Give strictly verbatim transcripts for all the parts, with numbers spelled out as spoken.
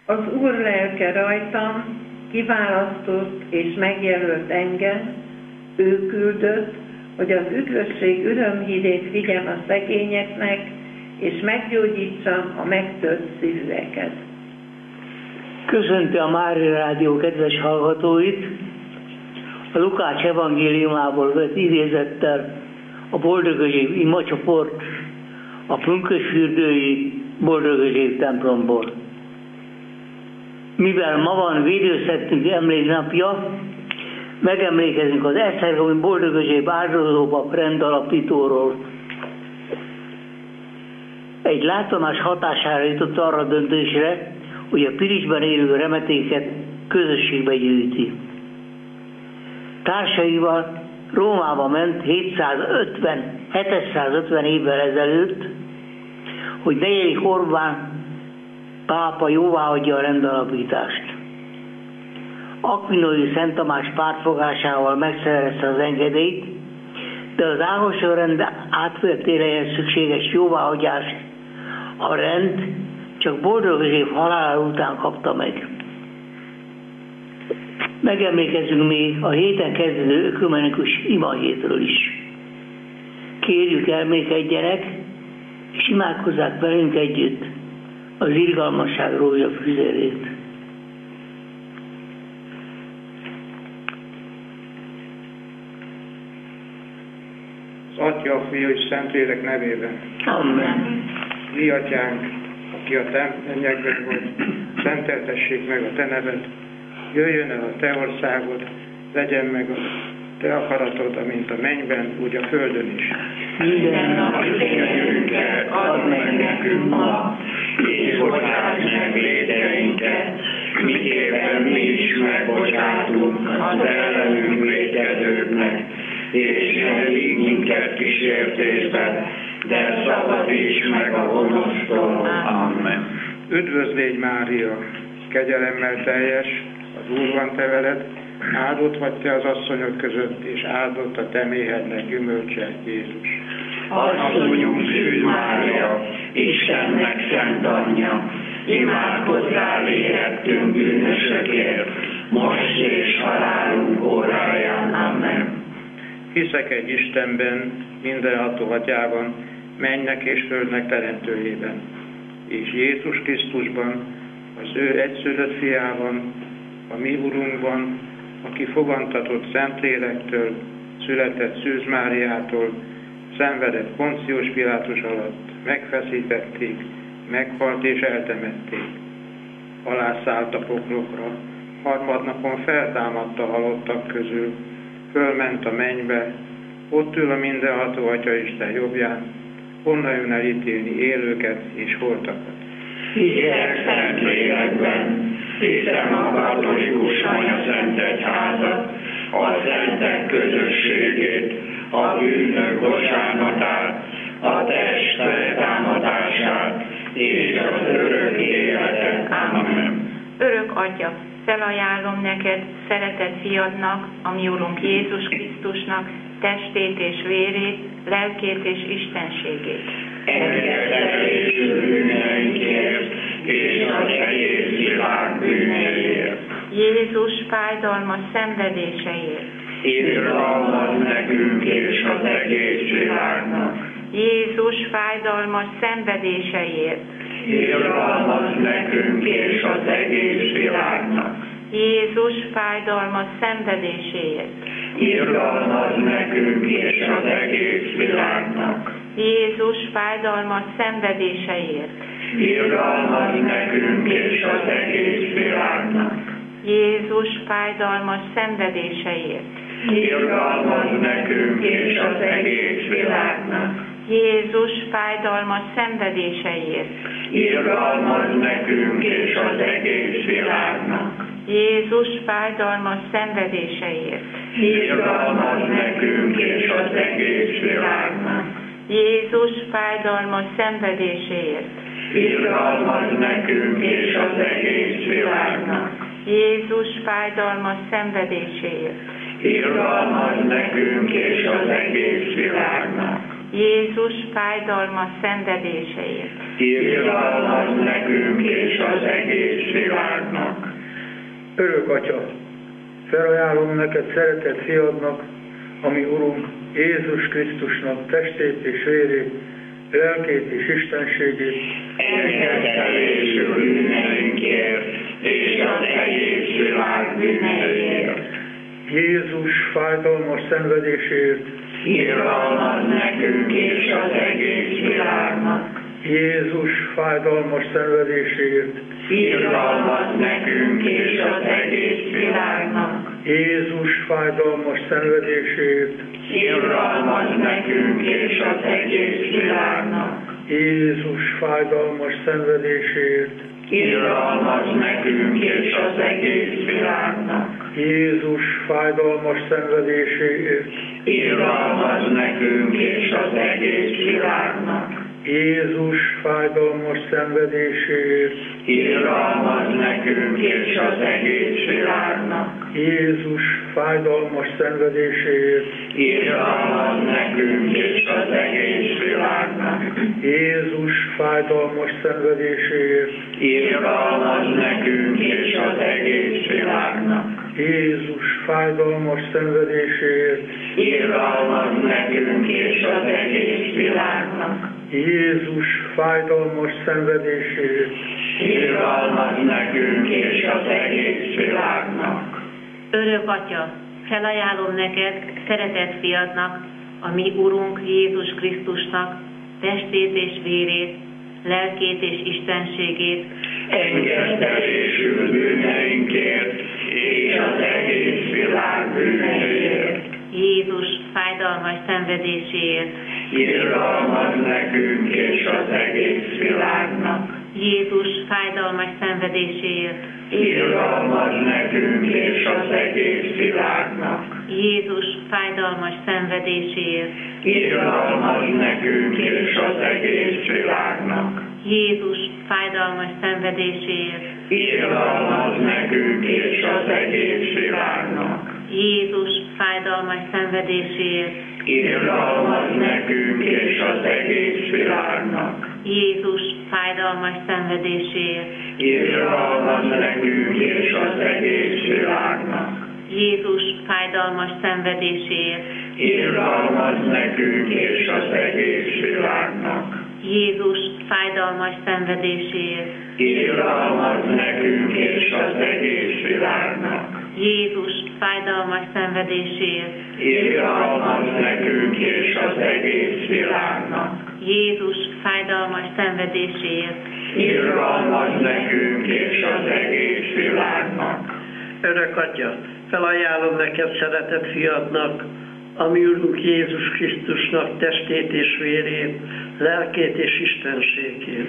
Az Úr lelke rajtam, kiválasztott és megjelölt engem, ő küldött, hogy az üdvösség örömhírét vigyem a szegényeknek, és meggyógyítsam a megtört szívűeket. Köszönti a Mária Rádió kedves hallgatóit! A Lukács evangéliumából vett idézettel a Boldogös imacsoport a pünkösdfürdői Boldogös templomból. Mivel ma van védőszettünk emléknapja, megemlékezünk az esztergomi Boldogös áldozópap rendalapítóról. Egy látomás hatására jutott arra a döntésre, hogy a Pirisben élő remetéket közösségbe gyűjti. Társaival Rómába ment hétszázötven, hétszázötven évvel ezelőtt, hogy negyedik Orbán pápa jóváhagyja a rendalapítást. Akvinói Szent Tamás pártfogásával megszerezte az engedélyt, de az Ágoston rend átvételéhez szükséges jóváhagyást a rend csak Boldogös év halála után kapta meg. Megemlékezünk még a héten kezdődő ökumenikus imahétről is. Kérjük, elmékedjenek, és imádkozzák velünk együtt az irgalmasság rózsa füzerét. Az Atya, a Fia és Szentlélek nevében. Amen. Mi Atyánk, aki a te mennyekben vagy, szenteltessék meg a te neved, jöjjön el a te országod, legyen meg a te akaratod, amint a mennyben, úgy a földön is. Minden napi kenyerünket add meg nekünk ma, és bocsáss meg vétkeinket, miképpen mi is megbocsátunk az ellenünk vétkezőknek, és ne vigy minket kísértésbe, de szabadíts meg a gonosztól. Amen. Üdvözlégy Mária, kegyelemmel teljes, az Úr van te veled, áldott vagy te az asszonyok között, és áldott a te méhednek gyümölcse, Jézus. Asszonyunk Szűz Mária, Istennek szent anyja, imádkozzál érettünk bűnösökért, most és halálunk óráján. Amen. Hiszek egy Istenben, mindenható Atyában, mennynek és földnek teremtőjében, és Jézus Krisztusban, az ő egyszülött fiában, a mi Urunkban, aki fogantatott Szentlélektől, született Szűz Máriától, szenvedett Poncius Pilátus alatt, megfeszítették, meghalt és eltemették. Alászállt a poklokra, harmadnapon feltámadt a halottak közül, fölment a mennybe, ott ül a mindenható Atya Isten jobbján, onnan jön elítélni élőket és holtakat. Hiszek szent lélekben, hiszem a katolikus anyaszent egyházat, a szentek közösségét, a bűnök bocsánatát, a test feltámadását és az örök életet. Amen. Örök Atya, felajánlom neked, szeretett fiadnak, a mi Urunk Jézus Krisztusnak, testét és vérét, lelkét és istenségét. Engedélyező bűneinkért és az egész világ bűneiért. Jézus fájdalmas szenvedéseiért. Irgalmaz nekünk és az egész világnak. Jézus fájdalmas szenvedéseiért. Irgalmaz nekünk és az egész világnak. Jézus fájdalmas szenvedéséért. Irgalmaz nekünk és az egész világnak. Jézus fájdalmas szenvedéseiért. Irgalmaz nekünk és az egész világnak. Jézus fájdalmas szenvedéseiért. Irgalmaz nekünk és az egész világnak. Jézus fájdalmas szenvedéseiért. Irgalmaz nekünk és az egész világnak. Jézus fájdalmas szenvedéseiért. Irgalmaz nekünk és az egész világnak. Jézus fájdalmas szenvedéséért. Irgalmaz nekünk és az egész világnak. Jézus fájdalmas szenvedéséért. Irgalmaz nekünk és az egész világnak. Jézus fájdalmas szenvedéséért. Irgalmaz nekünk és az egész világnak. Örök Atya, felajánlom neked szeretett fiadnak, ami Urunk Jézus Krisztusnak testét és vérét, lelkét és istenségét, Engedtelésül bűneinkért, és az egész világ bűneiért. Jézus fájdalmas szenvedéséért, Irgalmaz nekünk és az egész világnak. Jézus fájdalmas szenvedéséért, Irgalmaz nekünk és az egész világnak. Jézus fájdalmas szenvedéséért, Irgalmaz nekünk és az egész világnak. Jézus fájdalmas szenvedéséért, Irgalmaz nekünk és az egész világnak. Jézus fájdalmas szenvedéséért, Irgalmaz nekünk és az egész világnak. Jézus fájdalmas szenvedéséért, Irgalmaz nekünk és az egész világnak. Jézus fájdalmas szenvedéséért, Irgalmaz nekünk és az egész világnak. Jézus fájdalmas szenvedéséért, Irgalmaz nekünk és az egész világnak. Jézus fájdalmas szenvedéséért, Irgalmaz nekünk és az egész világnak. Jézus fájdalmas szenvedéséért, Irgalmaz nekünk és az egész világnak. Örök Atya, felajánlom neked, szeretett fiadnak, a mi Urunk Jézus Krisztusnak testét és vérét, lelkét és istenségét, Engedtelésül bűneinkért, és az egész világ bűneiért. Jézus fájdalmas szenvedéséért, Irgalmaz nekünk és az egész világnak. Jézus fájdalmas szenvedéséért, Irgalmaz nekünk és az egész világnak. Jézus fájdalmas szenvedéséért, Irgalmaz nekünk és az egész világnak. Jézus fájdalmas szenvedéséért, Irgalmaz nekünk és az egész világnak. Jézus fájdalmas szenvedéséért, Irgalmaz nekünk és az egész világnak. Jézus fájdalmas szenvedéséért, Irgalmaz nekünk és az egész világnak. Jézus fájdalmas szenvedéséért, Irgalmaz nekünk és az egész világnak. Jézus fájdalmas szenvedéséért, Irgalmaz nekünk és az egész világnak. Jézus fájdalmas szenvedéséért, Irgalmaz nekünk és az egész világnak. Jézus fájdalmas szenvedéséért, Irgalmaz nekünk és az egész világnak. Örök Atya, felajánlom neked szeretett fiadnak, a mi Urunk Jézus Krisztusnak testét és vérét, lelkét és istenségét.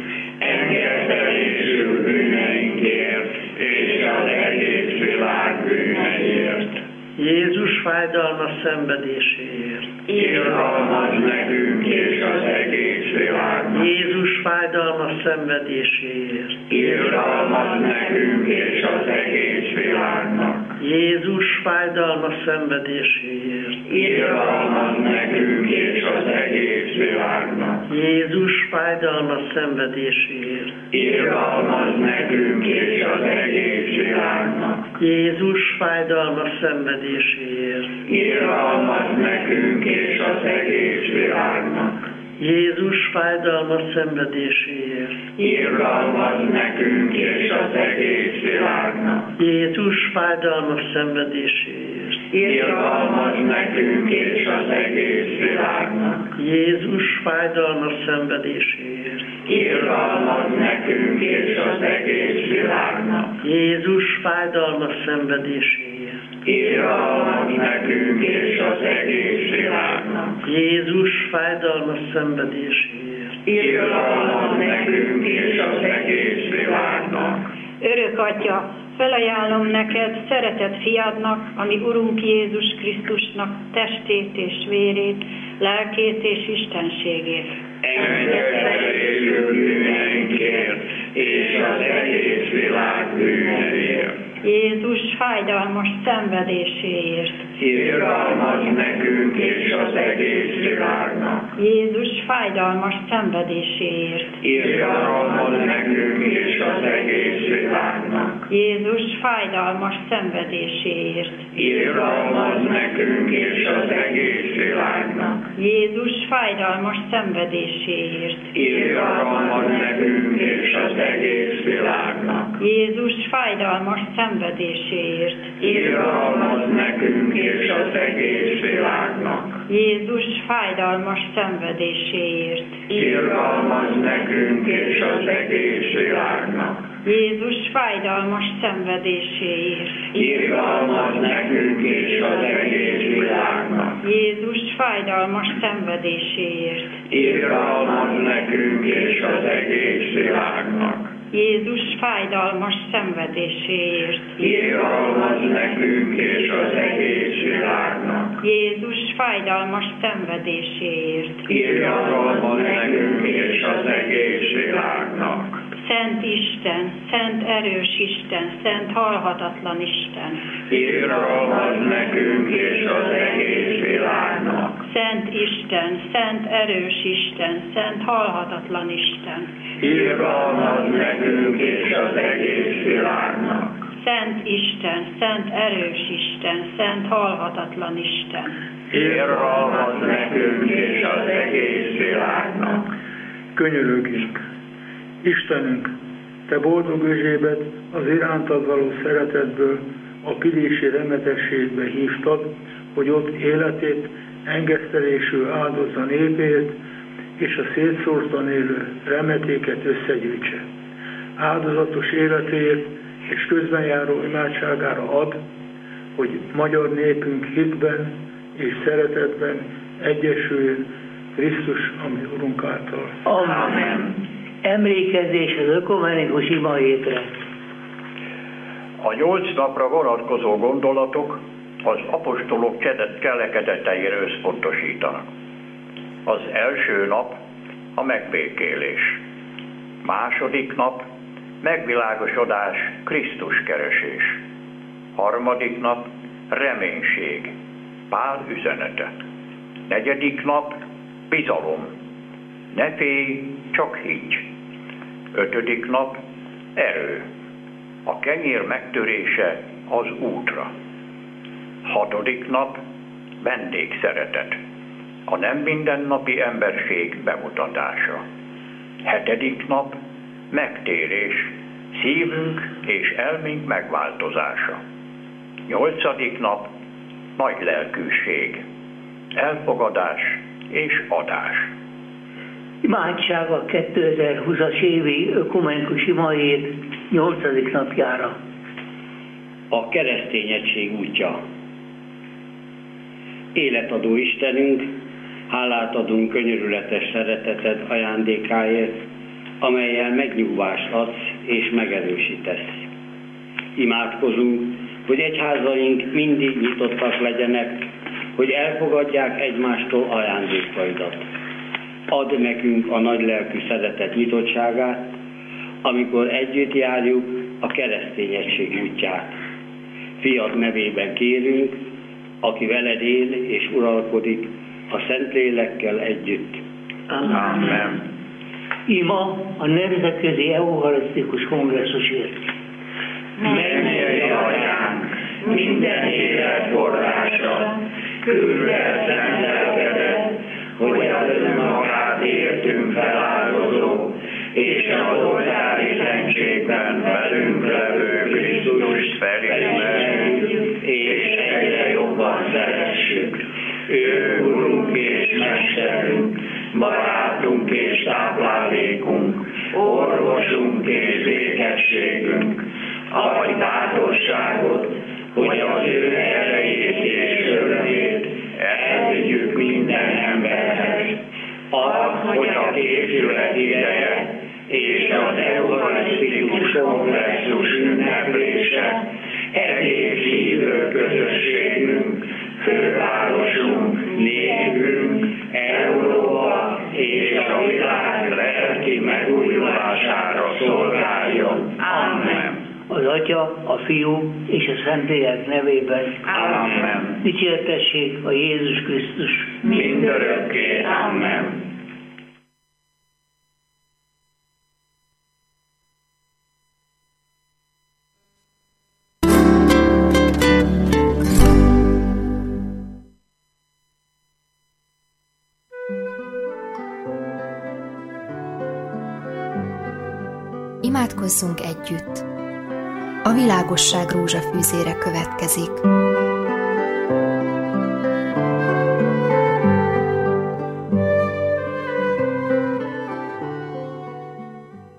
Engedtelésül bűneinkért, és az egész világ bűneiért. Jézus fájdalmas szenvedéséért. Irgalmaz nekünk és az egész világnak. Jézus fájdalmas szenvedéséért. Irgalmaz nekünk és az egész világnak. Jézus fájdalmas szenvedéséért. Irgalmaz nekünk és az egész világnak. Jézus fájdalmas szenvedéséért. Irgalmaz nekünk és az egész világnak. Jézus fájdalmas szenvedéséért. Irgalmaz nekünk és az egész világnak. Jézus fájdalmas szenvedéséért. Irgalmaz nekünk és az egész világnak. Jézus fájdalmas szenvedéséért. Irgalmaz nekünk és az egész világnak. Jézus fájdalmas szenvedéséért. Irgalmaz nekünk és az egész világnak. Jézus fájdalmas szenvedéséért. Irgalmaz nekünk és az egész világnak. Jézus fájdalmas szenvedéséért. Irgalmaz nekünk és az egész világnak. Örök Atya, felajánlom neked, szeretett fiadnak, ami Urunk Jézus Krisztusnak testét és vérét, lelkét és istenségét. Engedtelésül bűneinkért, és az egész világ bűneiért. Jézus fájdalmas szenvedéséért. Irgalmaz nekünk és az egész világnak. Jézus fájdalmas szenvedéséért. Irgalmaz nekünk és az egész egész világnak. Jézus fájdalmas szenvedéséért. Irgalmazz nekünk és az egész világnak. Jézus fájdalmas szenvedéséért. Irgalmazz nekünk és az egész világnak. Jézus fájdalmas szenvedéséért. Irgalmazz nekünk és az egész világnak. Jézus fájdalmas szenvedéséért. Irgalmazz nekünk és az egész világnak. Jézus fájdalmas szenvedéséért. Irgalmazz nekünk és az egész világnak. Jézus fájdalmas szenvedéséért. Irgalmazz nekünk és az egész világnak. Jézus fájdalmas szenvedéséért. Irgalmazz nekünk és az egész világnak. Jézus fájdalmas szenvedéséért. Irgalmazz nekünk és az egész világnak. Szent Isten, Szent erős Isten, Szent halhatatlan Isten. Irgalmazz nekünk és az egész világnak. Szent Isten, Szent erős Isten, Szent halhatatlan Isten. Irgalmazz nekünk és az egész világnak. Szent Isten, Szent erős Isten, Szent halhatatlan Isten. Irgalmazz nekünk és az egész világnak. Könyörögjünk! Istenünk, Te boldog Özsébet az irántad való szeretetből a pilési remetességbe hívtad, hogy ott életét engesztelésül áldozza népét, és a szétszórtan élő remetéket összegyűjtse. Áldozatos életéért és közben járó imádságára ad, hogy magyar népünk hitben és szeretetben egyesüljön Krisztus, ami Urunk által. Amen. Emlékezés az ökumenikus ima hétre. A nyolc napra vonatkozó gondolatok az apostolok cselekedeteire összpontosítanak. Az első nap a megbékélés. Második nap megvilágosodás, Krisztus keresés. Harmadik nap reménység, Pál üzenete. Negyedik nap bizalom. Ne félj, csak higgy. Ötödik nap erő. A kenyér megtörése az útra. Hatodik nap vendégszeretet. A nem mindennapi emberség bemutatása. Hetedik nap megtérés, szívünk és elmünk megváltozása. Nyolcadik nap nagy lelkűség, elfogadás és adás. Imádság a kétezer-húszas évi ökumenikus ima hét nyolcadik napjára. A keresztényedség útja. Életadó Istenünk, hálát adunk könyörületes szereteted ajándékáért, amellyel megnyugvást adsz és megerősítesz. Imádkozunk, hogy egyházaink mindig nyitottak legyenek, hogy elfogadják egymástól ajándékaidat. Add nekünk a nagylelkű szeretet nyitottságát, amikor együtt járjuk a keresztényedség útját. Fiad nevében kérünk, aki veled él és uralkodik a Szentlélekkel együtt. Amen. Ima a Nemzetközi Eucharisztikus Kongresszusért. Mennyei Atyánk, minden élet forrása, küld el szent lelkedet, hogy az önmagát értünk feláldozó, és az oltári szentségben velünk levő Krisztust felismerjük, és egyre jobban szeressük. Ő Urunk és Mesterünk, barátunk és táplálékunk, orvosunk és békességünk. Adj bátorságot, hogy az ő erejét és örömét elvigyük minden emberhez. Az, hogy a képzület ideje és az eucharisztikus kongresszus ünneplése egész hívő közösségünk, fővárosunk, népünk, Európa és a világ lelki megújulására szolgáljon. Amen. Az Atya, a Fiú és a Szentlélek nevében. Amen. Dicsértessék a Jézus Krisztus. Mindörökké. Amen. Imádkozzunk együtt! A világosság rózsafűzére következik.